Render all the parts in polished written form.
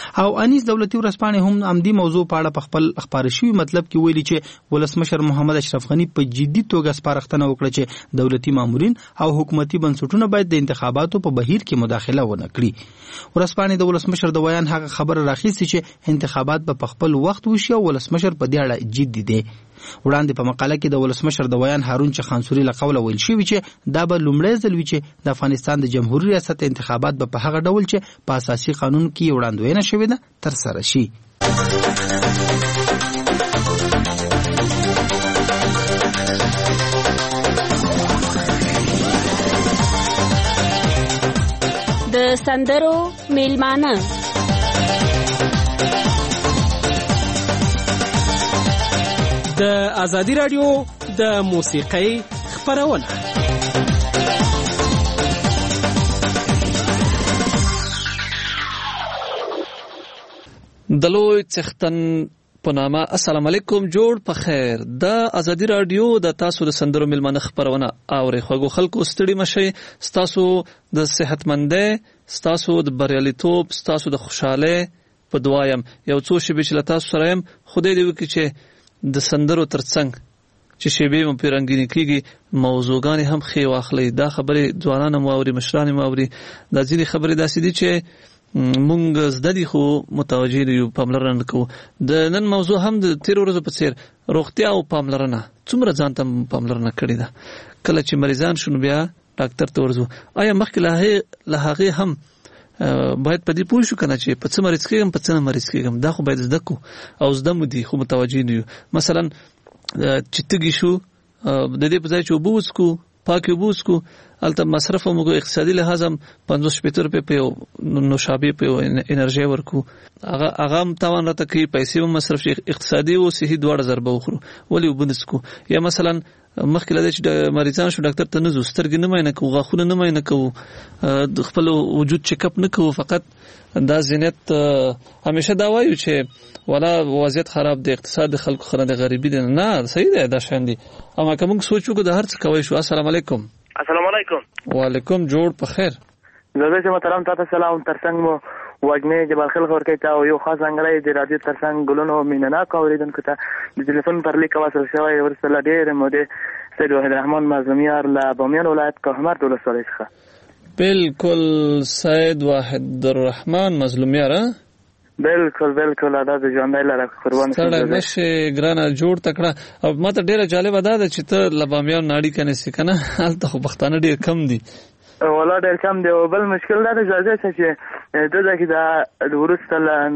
او انیس دولتي ورځپاڼې هم عمدي موضوع په اړه په خپل خبري شوی مطلب کې ویلي چې ولسمشر محمد اشرف غنی په جدي توګه سپارښتنه وکړه چې دولتي مامورین او حکومتي بنسټونه باید د انتخاباتو په بهیر کې مداخله ونه کړي. ورځپاڼې د ولسمشر د بیان هغه خبره راخیستې چې انتخابات به په خپل وخت وشي او ولسمشر په دې اړه جدي دی. وړاندې په مقاله کې د ولسمشر د بیان هارون چخانسوري له قوله ویل شوی چې دا به لومړی ځل وي چې د افغانستان د جمهوریت ریاست انتخابات به په هغه ډول چې په اساسي قانون کې وړاندوینه شوې ده ترسره شي. د سندرو میلمانه د ازادي رادیو د موسیقۍ خبرونه دلوي څختن پنامه. السلام علیکم، جوړ په خیر. د ازادي رادیو د تاسو د سندرو میلمانه خبرونه اوري. خوږو خلکو ستړي مشي، تاسو د صحتمندۍ، تاسو د بریالیتوب، تاسو د خوشاله په دعایم. یو څو شی به تاسو سره يم. خدای دې وکړي چې د سندرو ترڅنګ چې شیبې مو پیرنګینی کیږي موضوعګان هم خې واخلي. دا خبره ځوانان مو اوري، مشران مو اوري. دا ځینې خبره داسې دي چې مونږ زده دي خو متوجه یو پاملرنه کوو. د نن موضوع هم د 13 ورځې په څیر روغتیا او پاملرنه. څومره ځان ته پاملرنه کړې ده؟ کله چې مریضان شونه بیا ډاکټر ته ورځو. آیا مخکې له هغه هم باید په دې پوه شو کنه چې په څه مریض کېږم، په څه مریض کېږم. دا خو باید زده کو او زده مو دي خو متوجه نه یو. مثلا چې تګی شو د دې په ځای چې وبوس کو پاکي وبوس کو البته مصرف موږ اقتصادي لحاظ هم 50 روپے په نوشابه په انرژي ورکو. هغه تاوان راته کوي، پیسې هم مصرف شي، اقتصادي او صحي دواړه ضربه وخورو. ولی وبنسکو یا مثلا مخکې لدې چې مریضان شو ډاکټر ته نه زو، سترګې نه ماینه کوو، غاښونه نه ماینه کوو، خپل وجود چیک اپ نه کوو. فقط دا ذهنیت همیشه دا وایو چې ولا وضعیت خراب دی، اقتصاد خلکو خره د غریبی دی. نه صحیح دی، دا شان دي. اما کوم سوچو کو د هر څه کوي شو. السلام علیکم. السلام علیکم. وعلیکم، جوړ په خیر. زه چې محترم تاسو سلام ترڅنګ مو وجنه جبال خلک ورکې تا یو خاص انګړی د رادیو ترڅنګ ګلونو میننا کوریدونکو ته د ټلیفون پر لیک واسره شوی ورسره ډېر مده سید وحید الرحمن مظلومیار له بامیان ولایت کهمر ولسوالۍ څخه. بالکل سید وحید الرحمن مظلومیار. بالکل ادا د ژوندۍ لاره قربان شم. سره نشه ګرانه جوړ تکړه. او ماته ډیره جالب ده چې ته لبامیان ناړي کنه سکنه حالت خو بختانه ډیر کم دي. ولا ډیر کم دی. او بل مشکل دا دی چې دغه کې دا ورسته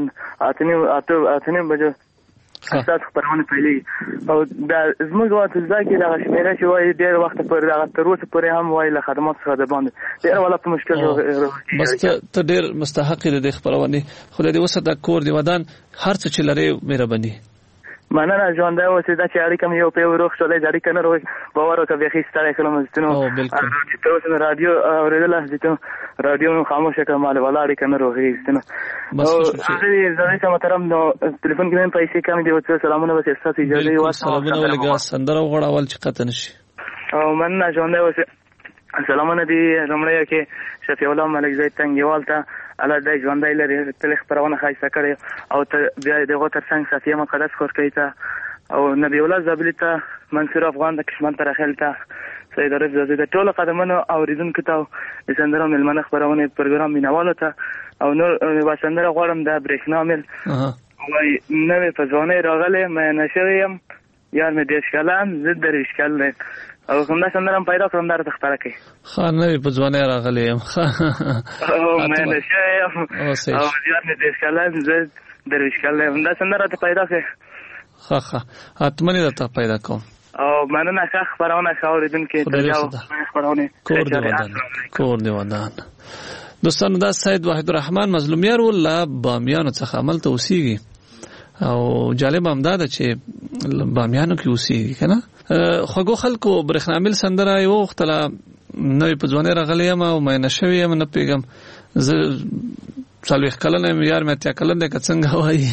اتنی بجو اساس خبرونه پیلي او دا زموږ وخت ځکه دا شمیره چې وای ډیر وخت پر دا تر اوسه پورې هم وای له خدمات څخه د باندې ډیر ولا په مشکل بس ته ډیر مستحق دې خبرونه. خدای دې وسه د کور دی ودان هر څه چې لري مهرباني. مننه ژوندۍ اوسې دا چې اړیکه مې یو په روغ شولې د اړیکه نه روغ باور وکړه به هیڅ ستاره کلمه زتنو او رادیو اوریدل چې رادیو خاموشه کمال ولا اړیکه نه روغ هیڅ نه. او زه چې محترم نو ټلیفون کې مې پیسې کم دي او څه سلامونه وسه ستاسو اجازه یې واسه سلامونه ولګا سندره غوړاول چې قطن شي. او مننه ژوندۍ اوسې سلامونه دي زمړی کې شفیع الله ملک زید تنګیوال ته الله دې ژوندۍ لري تل خبرونه خاصه کړي او بیا دغه ترڅنګ صفیه مقدس خور کوي ته او نبی الله زابلی ته منصور افغان د کشمن تر خل ته سید عارف زاده ته ټول قدمونو اوریدونکو ته د سندرو ملمنه خبرونه پروګرام مینواله ته او نو واسندره غواړم د بریښنامل وای نوې په ځواني راغله مې نشویم یار مې دیش کلام زد درش کله او کوم دا سندرم پیدا کړم درته ښکاره کوي. خان نوې په ځواني راغلی یم او مې نشویم او یار مې دیش کلام زد درش کله دا سندره ته پیدا کوي. ښه اتمنې ته پیدا کوم. او مننه ښه خبرونه خاوریدونکو ته جواب خبرونه کور دی ودان. دوستانو دا سید وحید الرحمن مظلومیار ول بامیانو څخه عمل ته اوسېږي او جالب هم دا ده چې بامیانو کې اوسېږي کنه. خوږو خلکو برېښنامل سندره یو وختله نوې په ځوانۍ راغلی یم او مینه شوې یم نه پوهېږم زه 40 کلن یم یار مې 80 کلن دی که څنګه وایي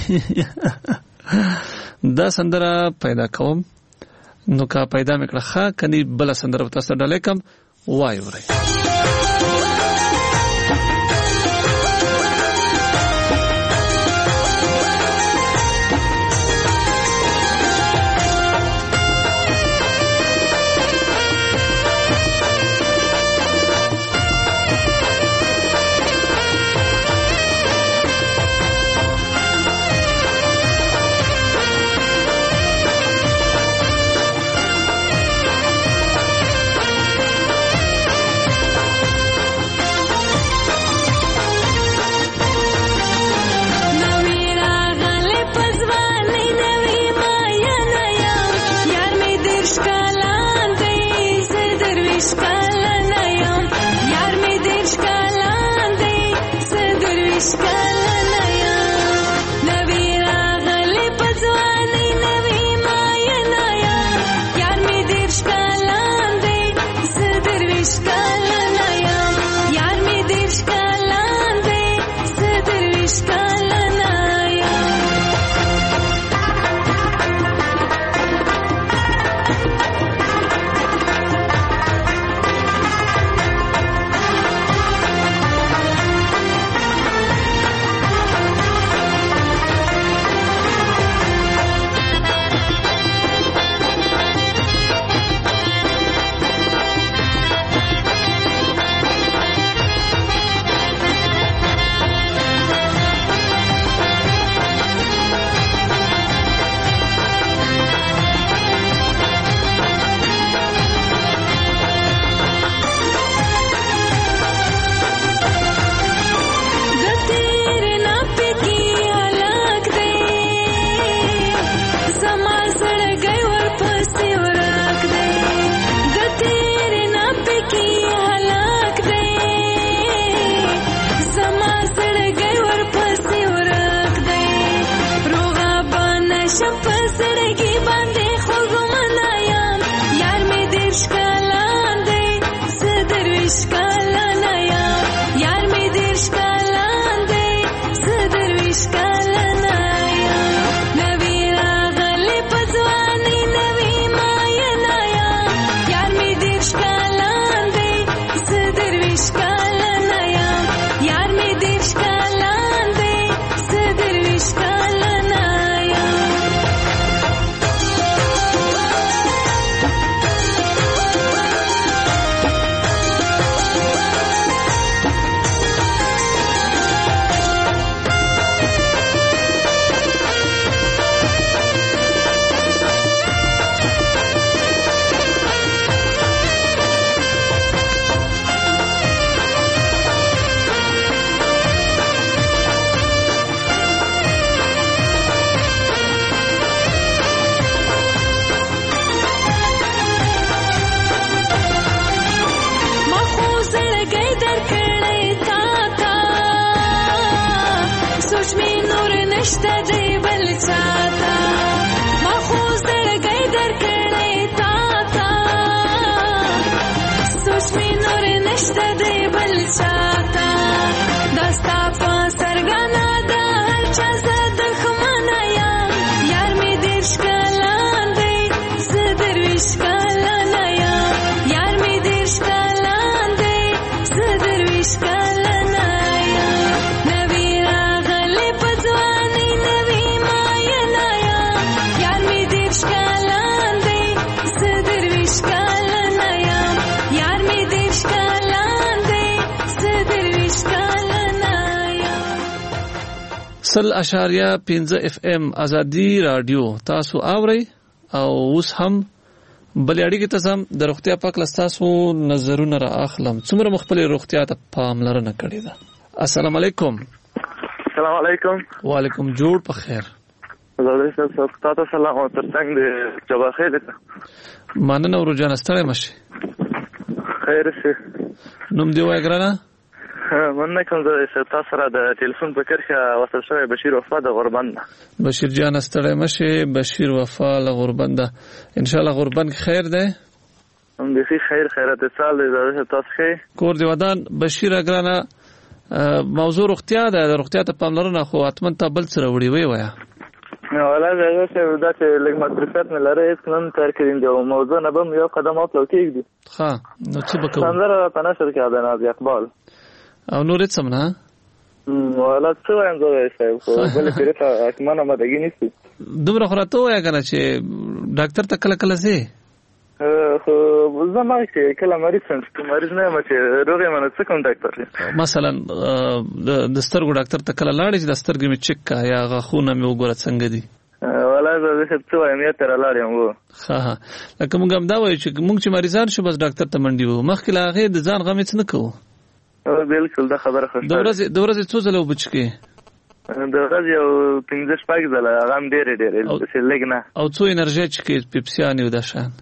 دا سندره پیدا کوم نو که پیدا مې کړه ښه کني بله سندره به تاسو ډالۍ کړم وایي ورئ. .5 FM ازادي رادیو تاسو اورئ او اوس هم بلې اړیکې ته سم د روغتیا پاک لستاسو نظرونه را اخلم څومره مخبل روغتیا ته پاملرنه کړې ده. السلام علیکم. السلام علیکم. وعلیکم جوړ په خیر. زړه تاسو سلام او ترڅنګ د جواب خیر ده. مننه ورجان ستړی مشي. خیر شه. نوم دی وای ګرانه؟ مننه کوم زه تاسو سره د ټلیفون په کرښه وصل شوی بشیر وفا د غربند. بشیر جان ستړی مشي. بشیر وفا له غربند. ان شاء الله غربند خیر ده. هم دې خیرات سال دې تاسو خیر. کور دی ودان بشیر ګرانه موضوع روغتیا ده. د روغتیا ته پاملرنه خو اتمن ته بل سره وړي وي وای. ولا زه دا چې لږ مصرفات نه لري اسنن تر کې دی موضوع نه بم یو قدم اخلو کېږي. ها نو څه وکړو؟ څنګه په نشر کې ده ناز اقبال او نور څه نه ولا څه وایم زه صاحب خو بل پیرته اسمانه مدګی نشي دومره خراته وای کنه چې ډاکټر ته کله کله سي خو زما چې کله مریض نه یم چې روغ یم نو څه کوم ډاکټر مثلا د سترګو ډاکټر ته کله لاړې چې د سترګې می چک کا یا غاښونه می وګوره څنګه دي ولا زه څه وایم یا تر لاړ یم وو ها لکه موږ هم دا وایو چې موږ چې مریضان شو بس ډاکټر ته منډي وو مخکې لا هغه د ځان غم هیڅ نه کوو بالکل دا خبره خوښه د ورځې څو ځله وبچکې د ورځې یو 15 شپږ ځله غم ډېر چې لږ نه او څو انرژي چې پیپسیانی و دا شان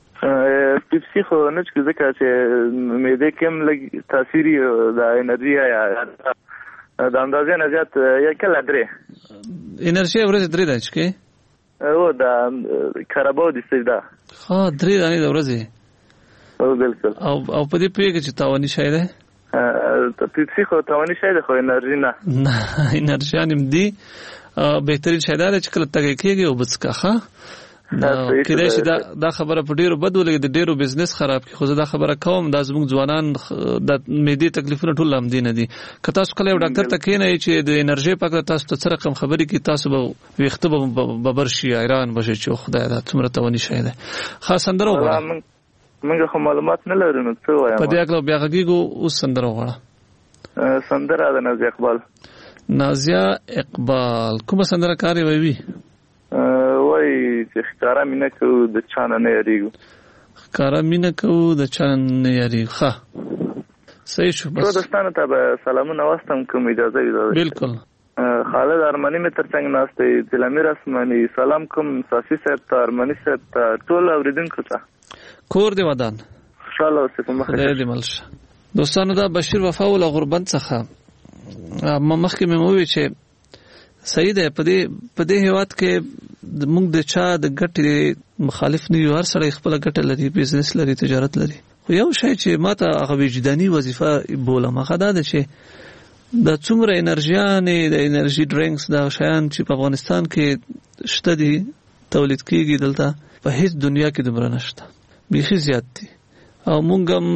پیپسی خو نه چې ځکه چې معده کم لږ تاثیر د انرژي یا د اندازې نه زیات یا کله درې انرژي ورځ درې ده چې او دا کاربو دي سیدا ها درې دانې د ورځې او بالکل او په دې پیګه چې تاوانی شای ده پیپسی خو تاوانی شای ده خو انرژي نه انرژي نیم دی بهترین شای ده چې کله تګ کېږي او بڅکه ښه کله چې دا خبره په ډیرو بد ولګي د ډیرو بزنس خراب کی خو دا خبره کوم دا زموږ ځوانان د معدې تکلیفونه ټول لامدین دي که تاسو کله یو ډاکټر ته کینئ چې د انرژي پاک تاسو ته څه رقم خبرې کی تاسو به ویخته به برشي ایران بشي چې خدای دا څومره توانی شي ده خاص اندرو موږ خو معلومات نه لرو نو څه وایم په دې اکلو بیا غږیږو اوس سندرو غواړه سندره د نازیه اقبال کومه سندره کاری وي وای چې ښکارا مینه کو د چانه نه یریږو ښکارا مینه کو د چانه نه یریږو ښه صحیح شو بس دوستانو ته به سلامونه واستم کوم اجازه وي بالکل خالد ارمانی می ترڅنګ ناشته دلمیر اسماني سلام کوم ساسي صاحب ته ارمانی صاحب ته ټول اوریدونکو ته کور دی ودان انشاءالله وسکم خیر دی ملشه دوستانو دا بشیر وفا ول غربند څخه مخکې مې وویل چې صحیح ده په دې هیواد کې موږ د چا د ګټې مخالف نه یو هر سړی خپل ګټه لري بزنس لري تجارت لري خو یو شی چې ماته هغه وجداني وظیفه بولم هغه دا ده چې د څومره انرژیانې د انرژي ډرینکس دا شیان چې په افغانستان کې شته دي تولید کیږي دلته په هیڅ دنیا کې دومره نشته بیخي زیات دي او مونږ هم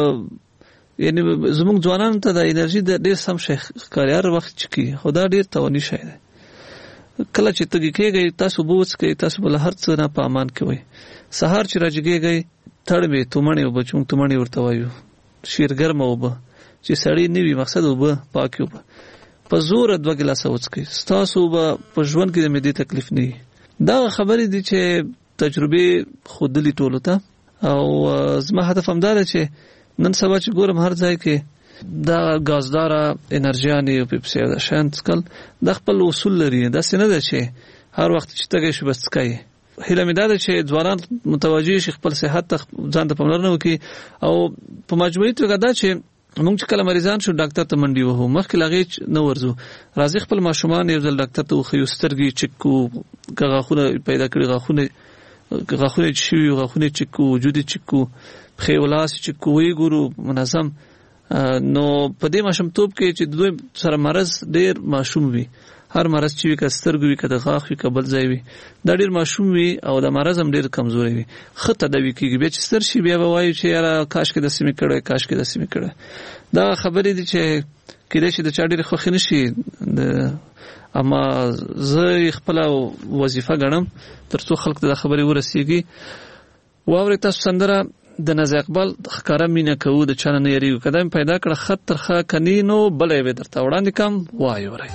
یعنی زموږ ځوانانو ته د انرژي د ډېر سم شي ښکاري هر وخت چې کی خدا ډېر تواني شي دی کله چې تګی کېږي تاسو بوڅ کې تاسو بل هر څه نه په امان کې وي سهار چې راځيږي تړمه تومنه وبچون تومنه ورته وایو شیرګرمه وبه چې سړی نیوي مقصد وبه پاکیو په زور 2 ګلاسه وڅکي تاسو به په ژوند کې د مېدې تکلیف نه دا خبرې دي چې تجربه خودلی ټولو ته او زما هدف هم دا چې نن سبا چې ګورم هر ځای کې دا غازدار انرژیانې او پیپسي دا شان تکل د خپل اصول لري دا څنګه ده چې هر وخت چې تګي شو بس کوي هله مې دا چې ځوانان متوجي شي خپل صحت ته ځان ته پاملرنه وکړي او په مجموعي توګه دا چې موږ چې کله مریضان شو ډاکټر ته منډي وو مخکې لاغې نه ورزو راځي خپل ماشومان یو ځل ډاکټر ته خو سترګې چکو غاخونه پیدا کړي غاخونه شي غاخونه چکو وجود چکو خیولاس چکو وی ګورو منظم نو په دې ماشومتوب کې چې دوی سره مرز ډېر ماشوم وي هر مرز چې وي کسترګ وي کده غاخ وي کبل ځای وي دا ډېر ماشوم وي او د مرز هم ډېر کمزوري وي خطه د وی کېږي به چې ستر شي بیا وایي چې یاره کاش کې د سیمې کړه کاش کې د سیمې کړه دا خبرې دي چې کله چې د چا ډېر خوښ نشي اما زه خپل وظیفه ګڼم ترڅو خلک ته د خبرې ورسیږي واوري تاسو سندره د نازي اقبال خکاره مینه کوو د چانه نه یریږو قدم پیدا کړه خط ترخه کنینو بلې به درته وړاندې کوم وایو ری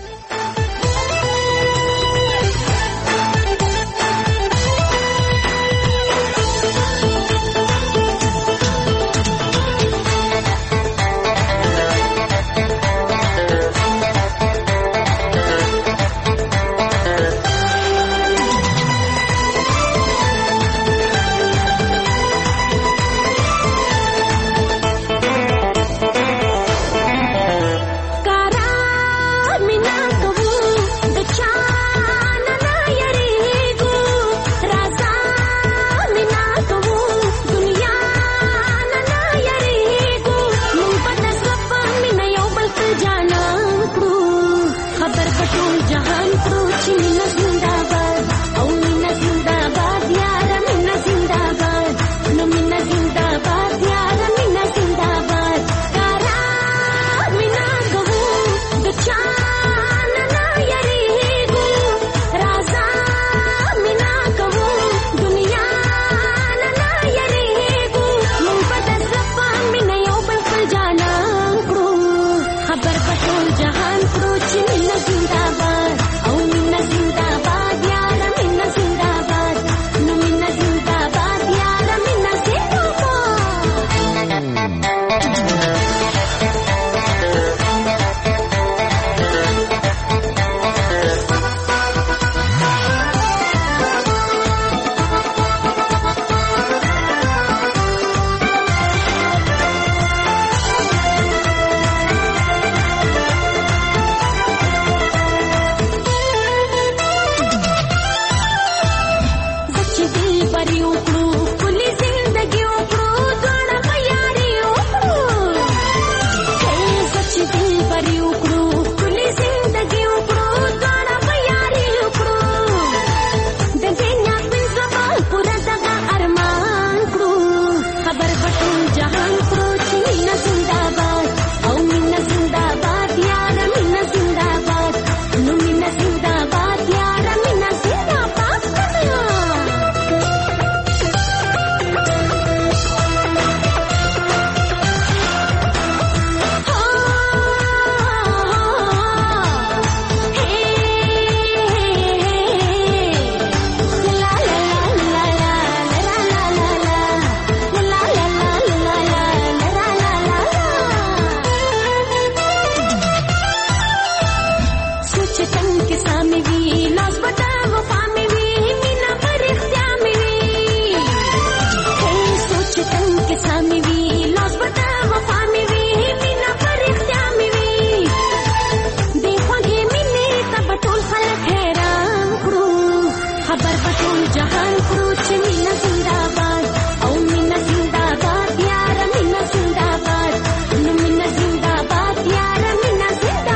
زنداباد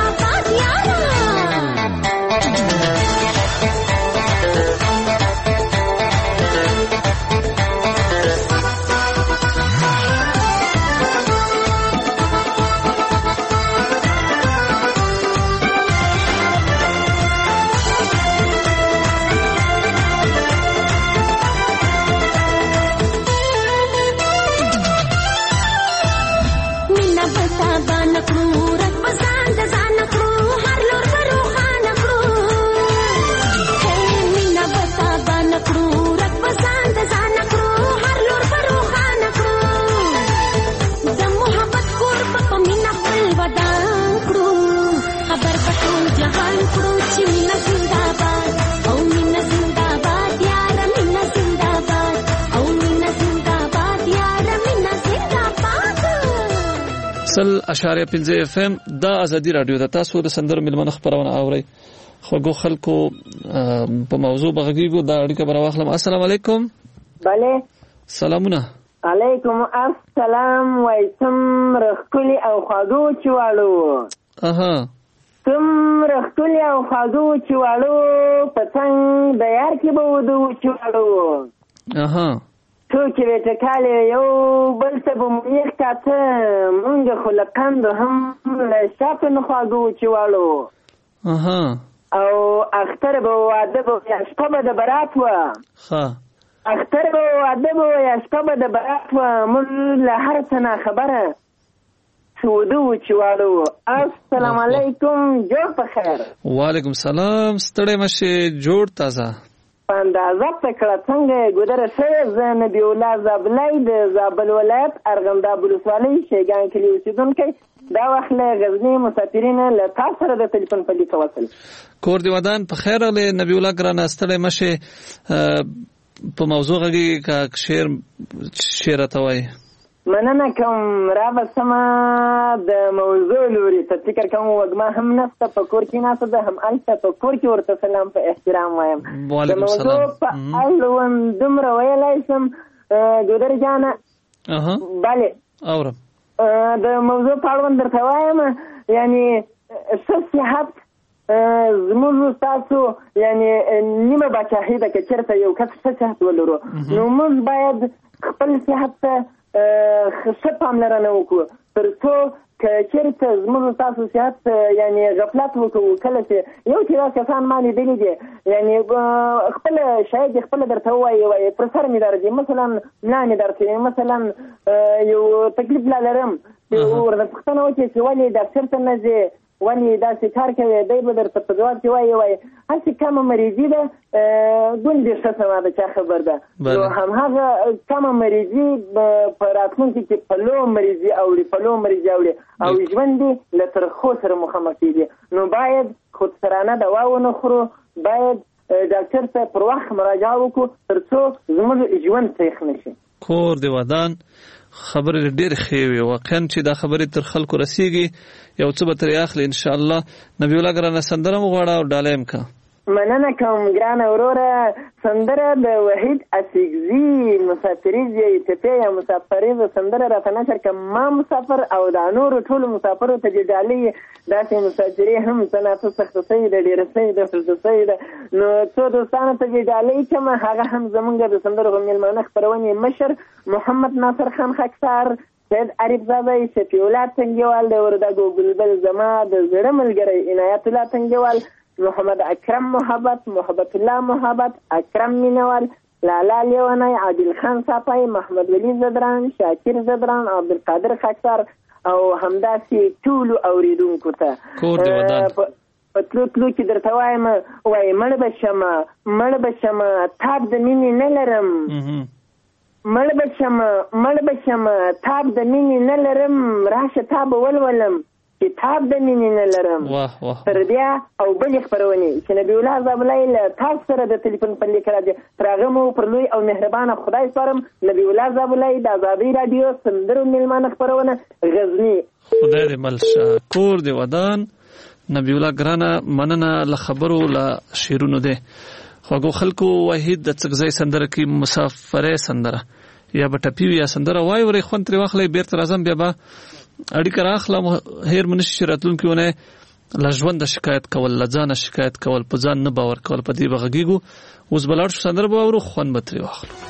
100.5 FM دا ازادي رادیو د تاسو د سندرو ملمنه خبرونه اوري خوګو خلکو په موضوع بغږیږو دا اړیکه بر واخلم. السلام علیکم. بله سلامونه. علیکم السلام. وایسم رخکلی او خاګو چوالو. تم رخکلی او خاګو چوالو پتنګ د یار کې به ودو چوالو. ټوکې به ټکالې یو بل ته به مو یخ کاته مونږ خو له کندو هم له شاته نه خواږو چوالو. او اختر به واده به یا شپه به د برات وه. اختر به واده به یا شپه به د برات وه. مونږ له هر څه نه خبره چې ودو چوالو. السلام علیکم. جوړ په خیر. وعلیکم سلام. ستړی مشې جوړ تازه اندازه تکړه څنګه ګودره شوی. زه نبی الله زابلای د زابل ولایت ارغنداب ولسوالۍ شیګان کلي اوسېدونکی. دا وخت له غزني مسافرین له تاسو سره د تلیفون په لیک وصل. کور دی ودان په خیر له نبی الله ګرانه ستړی مشه په موضوع غږی کا شعر ته وای. مننه کوم را بسمه د موضوع لوري ته فکر کوم وګما هم نسته په کور کې ناسته ده هم الته په کور کې ورته سلام په احترام وایم. د موضوع په اړوند دومره ویلی شم ګودر جانه. بله اورم. د موضوع په اړوند درته وایم یعنی ښه صحت زموږ ستاسو یعنی نیمه باچاهي ده که چېرته یو کس ښه صحت ولرو نو موږ باید خپل صحت ته ښه پاملرنه وکړو تر څو که چېرته زموږ ستاسو صحت یعنی غفلت وکړو کله چې یو چې دا کسان ما لیدلي دي یعنی خپله شاید یې خپله درته ووایي پر سر مې درځي مثلا ملا مې درد کوي مثلا یو تکلیف لا لرم ورته پوښتنه وکړي چې ولې ډاکټر ته نه ځې ولې داسې کار کوي دی به درته په ځواب کې وایي هسې کمه مریضي ده ګوندې ښه سمه ده چا خبر ده نو همهغه کمه مریضي په راتلونکي کې په لو مریضي اوړي او ژوند دې له ترخو سره مخامخ کېږي نو باید خودسرانه دوا ونه خورو باید ډاکټر ته پر وخت مراجعه وکړو تر څو زموږ ژوند سیخ نه شي. کور دی ودان خبرې ډېر ښې وي واقعا چې دا خبرې تر خلکو رسیږي یو څه به ترې اخلي انشاءالله. نبی الله ګرانه سندره مو غواړه او ډاله یم که مننه کوم ګرانه وروره. سندره د وحید اسیګزي مسافریز یا ایتپی یا مسافریز سندره راته نشر که ما مسافر او دا نورو ټولو مسافرو ته چې ډالۍ داسې مسافري هم څه ناڅه سخته سوي ده ډېره سوي ده خوشته سوي ده نو څو دوستانو ته چې ډالۍ کړم هغه هم زمونږ د سندرو په میلمانه خپرونې مشر محمد ناصر خان خاکسار سید عریف زاده شفیع الله تنګیوال د وردګو بلبل زما د زړه ملګری عنایت الله تنګیوال محمد اکرم محبت الله محبت اکرم مینوال لالا لیونی عادل خان صافی محمد ولی زدران شاکر زدران عبدالقادر خاکسار او همداسې ټولو اوریدونکو ته کور دی ودان په تلو کې درته وایم وایي مړ به شمه تاب د مینې نه لرم مړ به شمه تاب د مینې نه لرم راشه تاب ولولم کتاب د مینې نه لرم. تر بیا او بلې خپرونې چې نبی الله زابلای له تاسو سره د تلیفون په لیک راځي تر هغه مو پر لوی او مهربانه خدای سپارم. نبی الله زابلای د ازادي رادیو سندرو میلمانه خپرونه غزني. خدای دې ملشه. کور دی ودان نبی الله ګرانه مننه له خبرو له شعرونو دی خوږو خلکو وحید د څګځای سندره کې مسافره سندره یا به ټپي یا سندره وای ورې خوند ترې واخلئ بیرته راځم بیا به اړیکه راخلم هیر منشي چې راتلونکي ونه له ژونده شکایت کول له ځانه شکایت کول په ځان نه باور کول په دې به غږیږو. اوس به لاړ شو سندره به واورو خوند به ترې واخلو.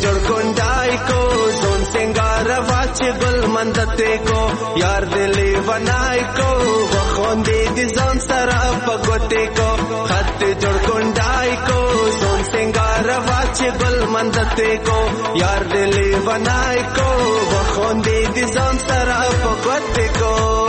जोड़कुंडाई को जोन सिंगार वाच गुल मंदते को यार दिली बनाई को वखोंदी दिजोन सरा पगोते को खत जोड़कुंडाई को जोन सिंगार वाच गुल मंदते को यार दिली बनाई को वखोंदी दिजोन सरा पगोते को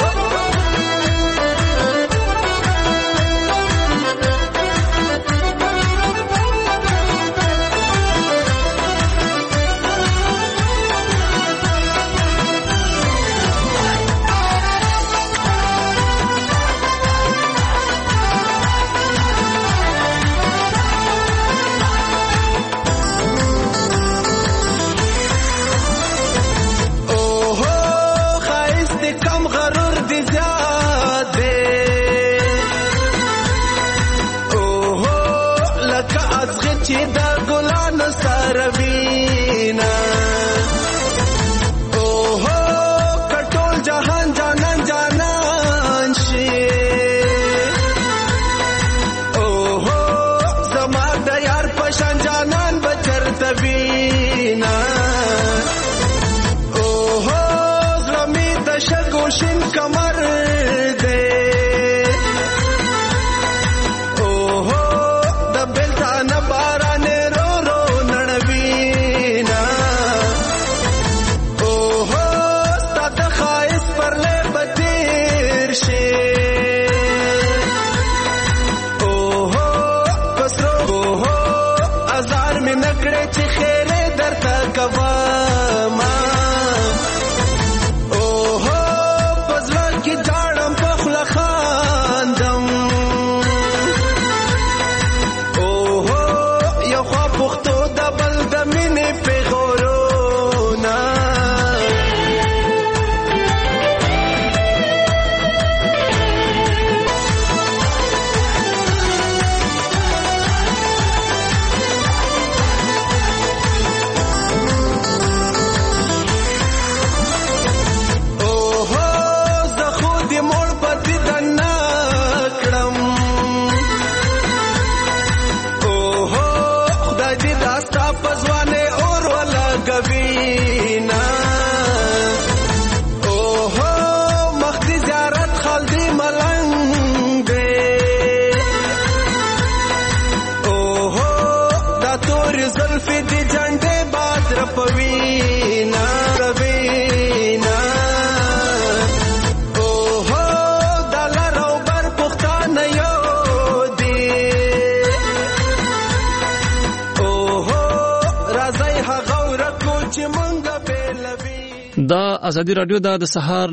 دا ازادي رادیو د سهار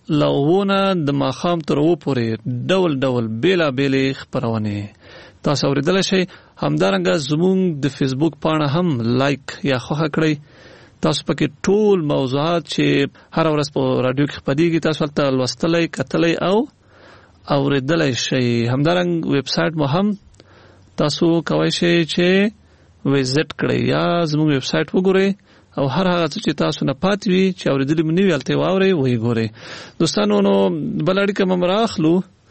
لوونه د ماخام تر و پورې ډول ډول بیلا بیلې خبرونه تاسو اوریدل شئ. همدارنګه زموږ د فیسبوک پاڼه هم لایک یا خوښه کړئ. تاسو پکې ټول موضوعات چې هر ورځ په رادیو کې خپرېږي تاسو ته لوستلای کتلای او اوریدلای شئ. همدارنګه ویب سټ مو هم تاسو کوئ شئ چې وزټ کړئ یا زموږ ویب سټ وګورئ او هر هغه چې تاسو نه پاتې وي چې اوریدلې مې نه ویلته واوري وای ګوري. دوستانو نو بلړی کوم مراخلو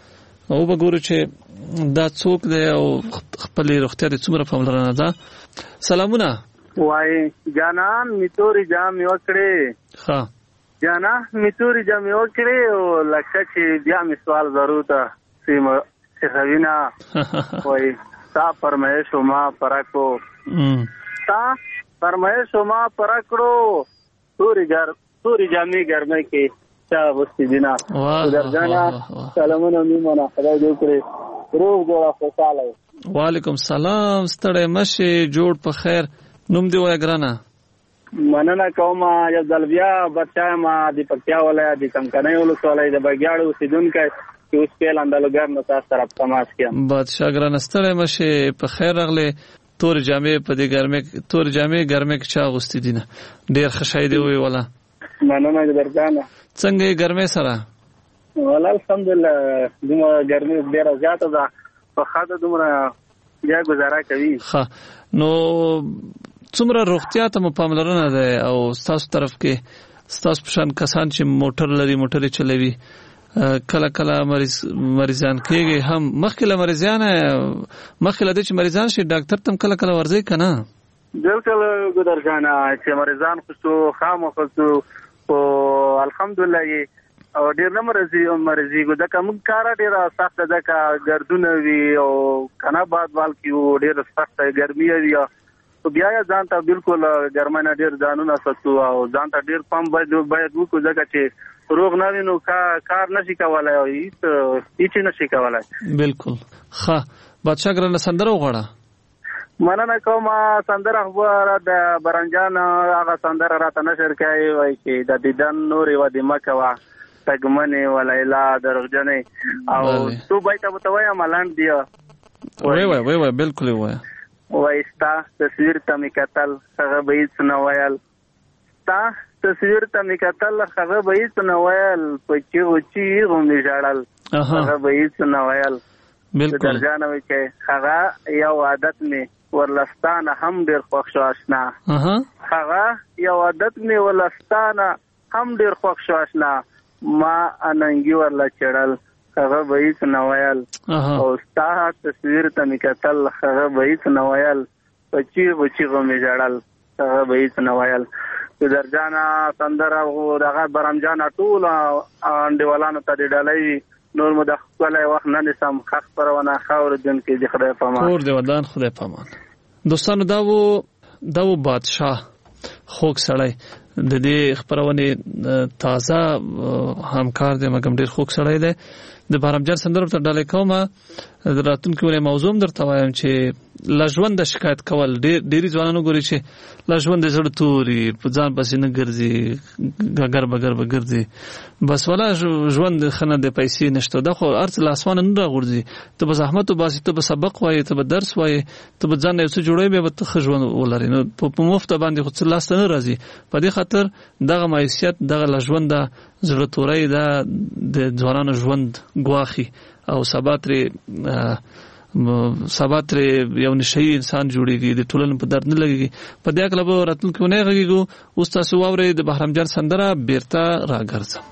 او وګورو چې دا څوک دی او خپل روغتیا د څومره پاملرنه ده. سلامونه وای جانان میتوري جام وکړي. ها جانا میتوري جام وکړي او لکه چې بیا می سوال ضرورت سیمه خوینا وای تا فرمایش ما پراکو تا فرمایش ما پراکړو توري جامې ګرمه کې چا وستي دینا درځانا سلامونه میمونه خدای دې کړې روغ جوړه خوشاله. وعلیکم السلام ستړی مشه جوړ په خیر. نوم دی وای ګرانه مننه کوم یا دلبیا بچا ما د پکتیا ولای د کمکنۍ ولسوالۍ د بګیاړو اوسیدونکو چې اوس په لاندلګر نو تاسو طرف تماس کیم. بادشاہ ګرانه ستړی مشه په خیر راغله. تور جامې په دې ګرمه تور جامې ګرمه کې چا غوستي دي نه ډیر خشای دی وی ولا مننه درځانه څنګه ګرمه سره ولا الحمدلله دومره ګرمي ډیره زیاته ده په خاطر دومره بیا گزاره کوي. ښه نو څومره روغتیا ته پاملرنه ده او تاسو طرف کې تاسو په شان کسان چې موټر لري موټر چلوي کله کله مریضان کېږي هم مخکله مریضان مخکله د چې مریضان شي ډاکټر تم کله کله ورځي کنه بالکل ګودر جان چې مریضان خو خامخ او الحمدلله او ډیر نه مرزي ګو دا کوم کار ډیر سخت ده کا ګردونه وی او کنه باد وال کیو ډیر سخت ګرمي وی او بیا ځان ته بالکل ګرمانه ډیر ځانونه ساتو او ځان ته ډیر پام باید وکړو ځکه چې روغ نه وینو کار نشي کولای او هیڅ نشي کولای. بالکل ښه بادشاہ ګرانه سندره وغواړه. مننه کوم سندره خبره د برنجان هغه سندره راته نشر کوي وای چې د دیدن نور و د مکه وا تګمنه ولیلا درغجنې او تو بایته متویا ملاند دی وای بالکل وایستا تصویر ته میکتل هغه بیت نو ویل تا تصویر ته میکتل هغه بیت نو ویل پچی اوچی غومې جړل هغه بیت نو ویل. بالکل درجانوي چې هغه یو عادت می ورلستانه هم ډیر خوښ شو آشنا. هغه یو عادت می ورلستانه هم ډیر خوښ شو آشنا ما اننګي ورلا چړل هغه بیت نو ویل او ستا تصویر ته میکتل هغه بیت نو ویل پچی اوچی غومې جړل هغه بیت نو ویل. درجانا سندره دغه برمجان ټول انډیوالانو ته ډالۍ نور مو د خپلای وخت نه نسم خاص پرونه خاور دن کې د خدای په امان کور دی ودان خدای په امان. دوستانو دا و بادشاہ خوږ سړی د دې خبرونه تازه همکار دی مګم ډیر خوږ سړی دی د برمجان سندره ته ډالۍ کومه راتونکو ولې موضوع درته وایم چې لژوند شکایت کول ډیری ځوانانو ګوري چې لژوند زړه توري په ځان پسې نه ګرځي ګربه ګرځي بس ولا ژوند خنه د پیسې نشته د خو ارڅ لاسوان نه راغورځي ته به زحمت او باسي ته به سبق وایي ته به درس وایي ته به ځان یو څه جوړوي به ته ژوند ولري نو په مفت باندې خو څه لاس نه راځي په دې خاطر دغه معیشت دغه لژوند زړه توري د ځوانانو ژوند ګواخي او سبات یو نشي انسان جوړيږي د ټولنې په درد نه لګيږي په دې اړه به راتلونکو نه غږیږو اوس تاسو واورئ د بهرام جان سندره بیرته راګرځم.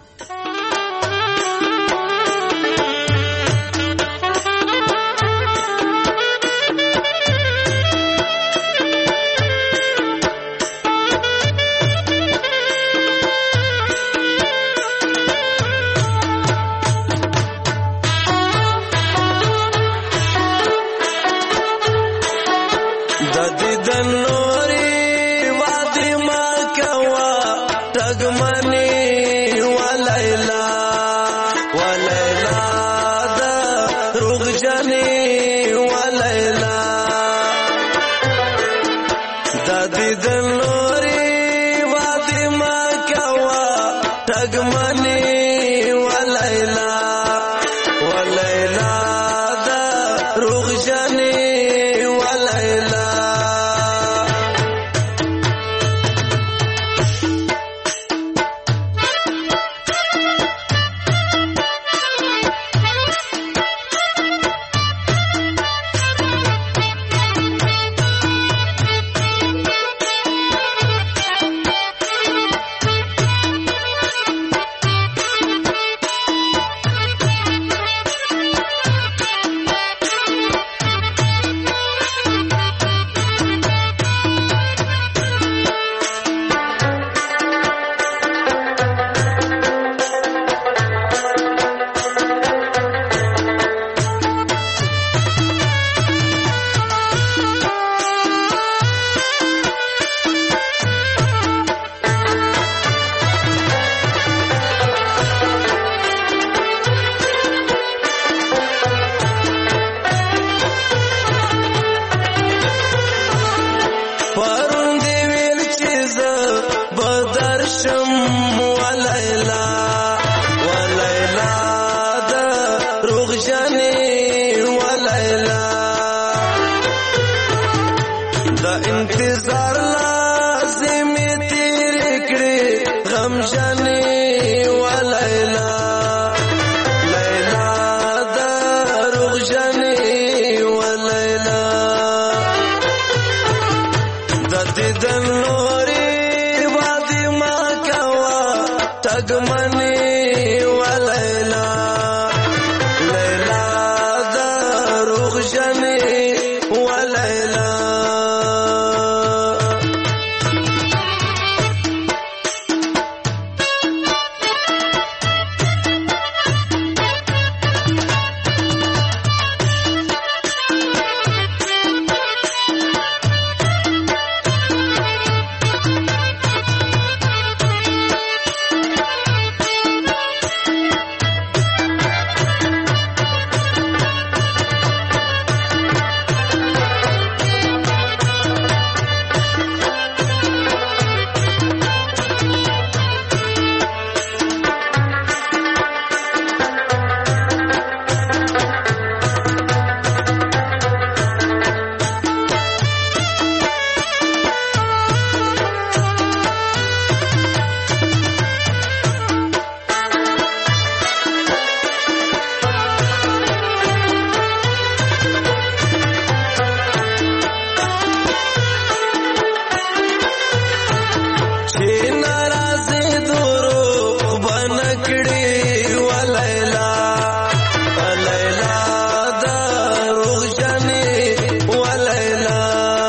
چې ناراضه دورو بنکړي ولیلا ولیلا دا روغ جنې ولیلا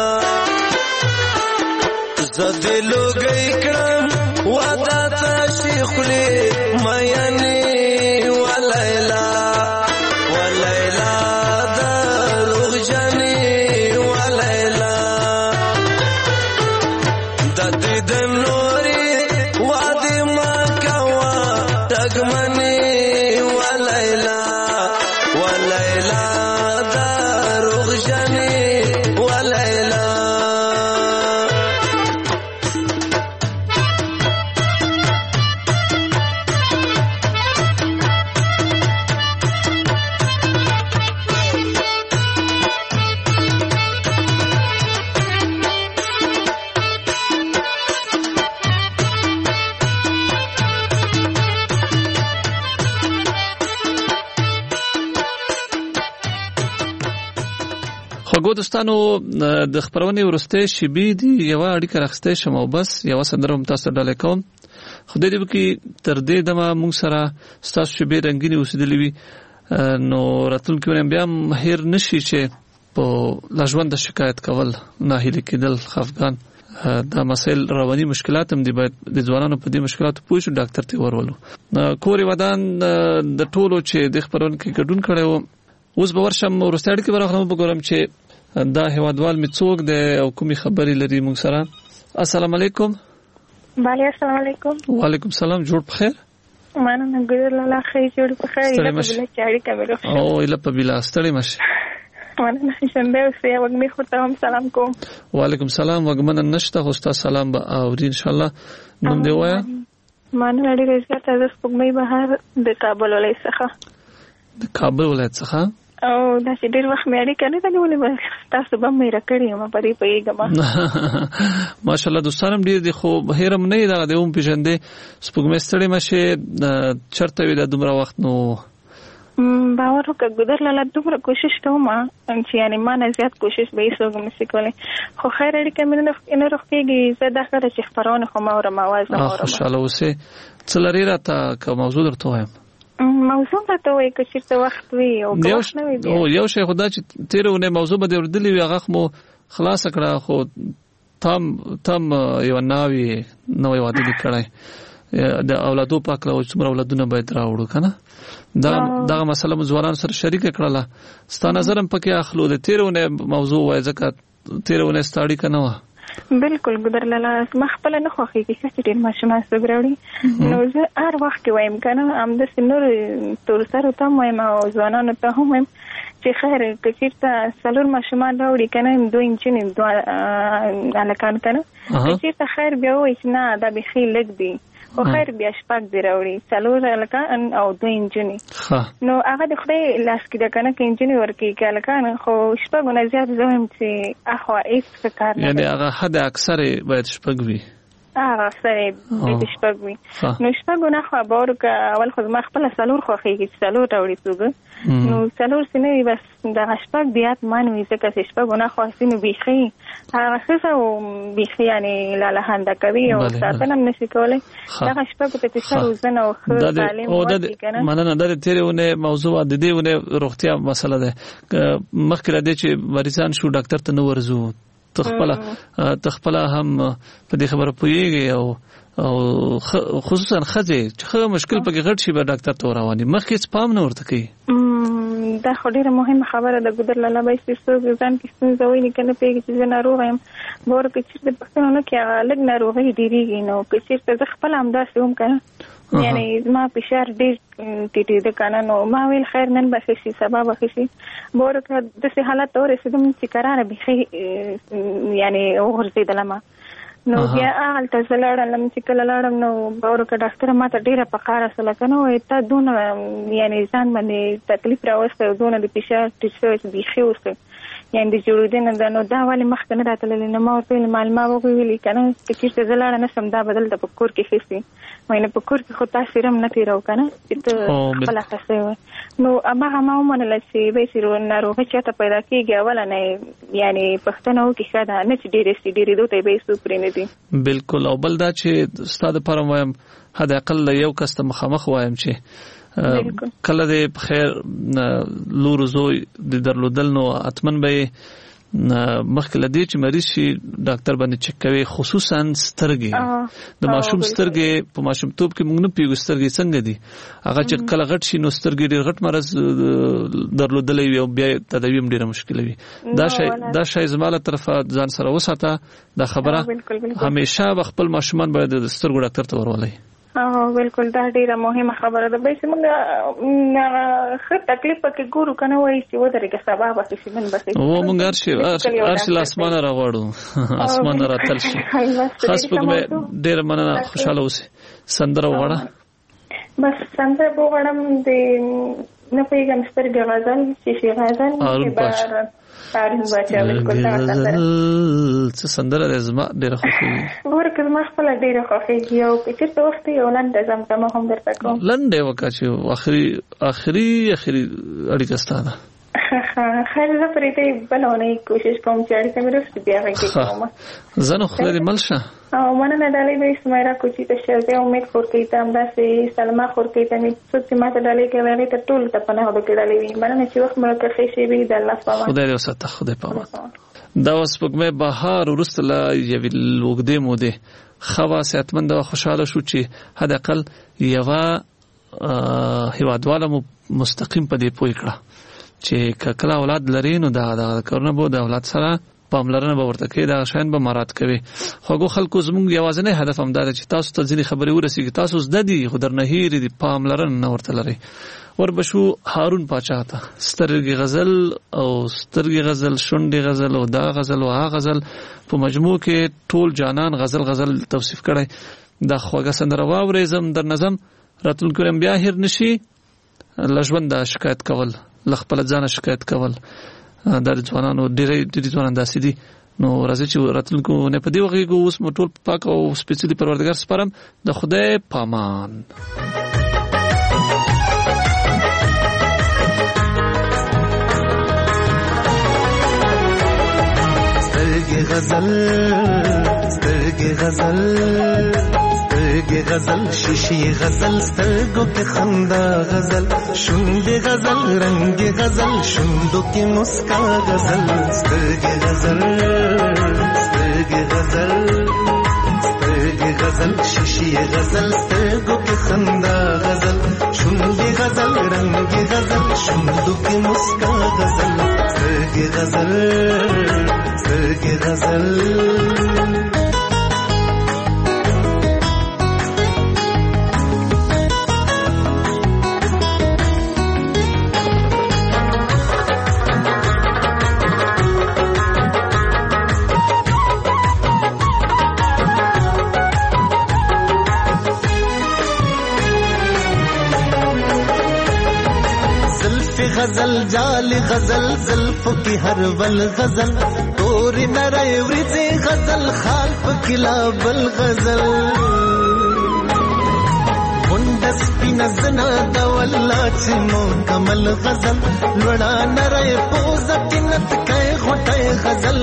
زدلو گئی کړم ودا ته شیخلی مینه ولیلا ولیلا دا روغ جنې ولیلا د دې د نوري وادي ما کوا دګمنه ولیلا ولیلا دا روغ جنې ولیلا خوږو دوستانو د خبرونې ورسته شبي دی یو اړیکه راخسته شم او بس یو سندره هم تاسو ډاله کوم خدای دې وکي تر دې دمه موږ سره ستاسو شبي رنگینی اوسېدلې وي نو راتلونکي ونه بیا مهیر نشي چې په لاژوند شکایت کول ناهیلي کېدل خفګان دا مسایل رواني مشکلات هم دي باید د ځوانانو په دې مشکلاتو پوه شو ډاکټر ته ورولو کوري ودان د ټولو چې د خبرونو کې ګډون کړو اوس به ورشم ورسته اړیکه برخه مو وګورم چې دا هوادوال می څوک دی او کومي خبري لري موږ سره السلام علیکم بله السلام علیکم وعلیکم السلام جوړ بخیر مننه ګل الله خیر جوړ بخیر له بل چاري کبر او اله په بلا ستړي مشه مننه شنبه اوسه وګمه خو ته هم سلام کوم وعلیکم السلام وګمنه نشته خو تاسو سلام به اوري ان شاء الله نوم دی وایا مننه ډیره زیاته د سپوږمۍ بهر د کابل ولایت څخه د کابل ولایت څخه او دا چې ډیر وخت مې اړیکه نه درلودې تاسو به مې راکړی ما پرې پیګم ماشاءالله دوستانم ډیر دي خو هرم نه دا د اوم پیژندې سپوږمۍ ستړي مشه چرته وی د دومره وخت نو باور وکړه ګذر لاله دومره کوشش کوم چې یعنی ما نه زیات کوشش به یې سوګم سیکولې خو خیر اړیکه مې نه روخېږي زه دا خبره چې خبرونه خو ما اورم आवाज نه اورم خوشاله اوسه څلری راته کوم موضوع درته وایم موضوع راته وایي که چېرته وخت وي او که وخت نه وي بیا یو شی خو دا چې تېره اونۍ موضوع به دې اورېدلې وي هغه مو خلاصه کړه خو تم یو ناوي نوی واده دې کړی د اولادو پاک له څومره اولادونه باید راوړو که نه دغه مسله مو ځوانانو سره شریکه کړله ستا نظر هم پکې اخلو د تېره اونۍ موضوع وایي ځکه تېره اونۍ ستا اړیکه نه وه بالکل ګذر لاله ما خپل نه خوښیږي چې ډېر ماشومان څوک راوړي نو زه هر وخت کې وایم که نه همداسې نور تورسرو ته هم وایم او ځوانانو ته هم وایم چې خیر که چېرته څلور ماشومان راوړي که نه دوه نجونې دوه هلکان که نه که چېرته خیر بیا ووایي چې نه دا بیخي لږ دي خو خیر بیا شپږ دې راوړي څلور هلکان او دوه نجونې نو هغه د خدای لاس کې ده که نه که نجونې ورکوي که هلکان خو شپږو نه زیات زه وایم چې اخوا هېڅ ښه کار نه یعنې هغه حد اکثرې باید شپږ وي هغه اکثرې باید شپږ وي نو شپږو نه خوا به وکړه اول خو زما خپله څلور خوښېږي چې څلور راوړي څوک نو څلور چې نه وي بس دغه شپږ بیا حتمان وي ځکه چې شپږو نه خوښي نو بیخي هغه ښځه او بیخي یعنې لالهانده کوي او ساتنه هم نشي کولی دغه شپږو ته چې ښه روزنه او ښه تعلیم ورکړي که نه مننه دا د تېرې اونۍ موضوع د دې اونۍ روغتیا مسله ده مخکې له دې چې مریضان شو ډاکټر ته نه ورځو تخپل هم په دې خبره پوهیږي او خصوصا ښځې چې ښه مشکل پکې غټ شي به ډاکټر ته رواني مخکې سپام نه ورته کوي دا خو ډېره مهمه خبره ده ګذر لاله به چې څوک ځان کې ستونزه وویني که نه پوهېږي چې زه ناروغه یم به ور که چېرته پوښتنه ونه کړي هغه لږ ناروغۍ ډېرېږي نو که چېرته زه خپله همداسې وم که نه یعنې زما فشار ډېر ټیټېده که نه نو ما ویل خیر نن به ښه شي سبا به ښه شي به ور که داسې حالت ته ورسېدم چې کراره بیخي یعنې وغورځېدلم نو بیا هغلته زه لاړم چې کله لاړم نو به ور که ډاکټره ما ته ډېره پکاره شوله که نه وایي تا دونه یعنې ځان باندې تکلیف راوستی او دونه د فشار ټیټ شوی چې بیخي اوس یعنی د جوړېدنه ده، نو دا ولې مخکې نه راتللی؟ نو ما ورته ویل ما وویلې که نه که چېرته زه لاړه نه شم دا به دلته په کور کې ښه شي. وایي نه په کور کې خو تاسې رم نه تېروو که نه چې ته خپله ښه شوی وای. نو هماغه ما ومنله چې بیسې ناروغي چاته پیدا کېږي اوله نه یعنې پوښتنه وکړي ښه ده، نه چې ډېرې شي ډېرېدو ته یې به یې څوک پرېنږدي. بلکل. او بل دا چې ستا دپاره وایم حداقل یو کس ته مخامخ وایم چې کله دې په خیر لور زوی د درلودل نو حتمن به مخکې له دې چې مریض شي ډاکټر باندې چک کوي، خصوصا سترګې. د ماشوم سترګې په ماشومتوب کې موږ نه پیږو سترګې څنګه دي، هغه چې کله غټ شي نو سترګې ډېر غټ مرض درلودلی وي او بیا تداوی هم ډېره مشکله وي. دا شی زما له طرفه ځان سره وساته. دا خبره همیشه به خپل ماشومان باید د سترګو ډاکټر ته ورولئ. بالکل دا ډیره مهمه خبره ده. به موږ ښه تکلیف پکې ګورو کنه وایي چې ودرېږه سبا به ښه شي نن به ښه شي. موږ هر شي له اسمانه راغواړو، اسمانه راتل شي. خاص پکې ډېره مننه، خوشحاله اوسئ. سندره وغواړه. بس سندره به وغواړم د نه پوهېږم سترګې غزل شیشې غزل څه سندره ده زما ډېره خوښېږي. ورکه زما خپله ډېره خوښېږي او که چېرته وخت یو لنډه زمزمه هم درته کوم. لنډه یې وکړه چې اخري اړیکه ستا ده. خیر زه پرې ته بله اونۍ کوشش کوم چې اړیکه مې رسي بیا غږ کوم. زه نو خدای دې مل شه. مننه ډالۍ به سمیرا کوچي ته شرزه امید خورکۍ ته همداسې سلما خورکۍ ته مې څوک چې ما ته ډالۍ کوي هغې ته ټولو ته په نغدو کې ډالۍ وي. مننه چې وخت مو راته ښې شی وي. د الله په امان. خدای دې وساته. خدای په امان. دا اوس سپوږمۍ بهار وروسته له یوې اوږدې مودې ښه وه، صحتمنده وه، خوشحاله شو چې حداقل یوه هېوادواله مو مستقیم په دې پوه کړه چې که کله اولاد لري نو دا کارونه به د اولاد سره پاملرنه به ورته کوي، دا شیان به مراعات کوي. خوږو خلکو زموږ یوازینی هدف همدا ده چې تاسو ته ځینې خبرې ورسېږي، تاسو زده دي خو درنه هېرې دي، پاملرنه نه ورته لرئ. وربشو هارون پاچا ته سترګې غزل او سترګې غزل، شونډې غزل او دا غزل او هغه غزل په مجموع کې ټول جانان غزل توصیف کړی. دا خوږه سندره واورېزم در نظم راتلونکي ورځ بیا هېر نشي. له ژونده شکایت کول، له خپل ځانه شکایت کول، دا د ځوانانو ډېری ځوانان داسې دي. نو راځي چې راتلونکو نه په دې وغږیږو. اوس مو ټول پاک او سپېڅلي پروردګار سپارم. د خدای پامان. سترګې غزل غزل شیشې غزل سترګو کې خندا غزل شونډې غزل رنگ غزل شونډو کې مسکا غزل سترګې غزل شیشې غزل سترګو کې خندا غزل شونډې غزل رنگ غزل شونډو کې مسکا غزل سترګې غزل غزل جال غزل زلفو کی ہر ول غزل توری نرے ورځې غزل خال پکلا بل غزل مندس پینزنا د والله چې مو کمل غزل لوړا نرے پوزت نت کای غټه غزل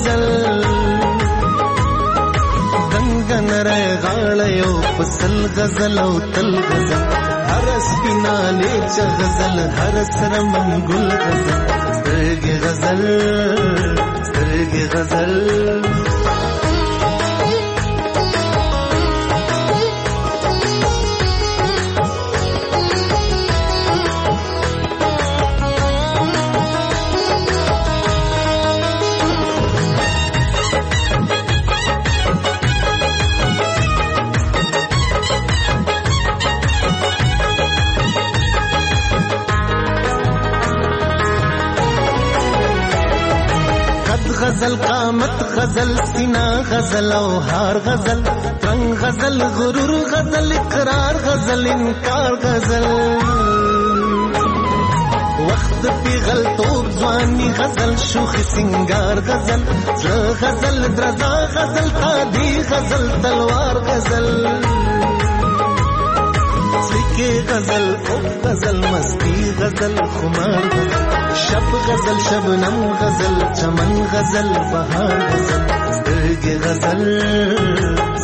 څنګه نرے غاړه یو پسل غزل او تل غزل هر سپیناله چ غزل هر سر منګل غزل سترګې غزل غزل قامت غزل سینا غزل او هار غزل رنگ غزل غرور غزل اقرار غزل انکار غزل وخت پیغل توب ځواني غزل شوخ سنگار غزل زړه غزل درزا غزل تادي غزل تلوار غزل سکه غزل او غزل مستی غزل خمار غزل شب غزل شبنم غزل چمن غزل بهار غزل سترګې غزل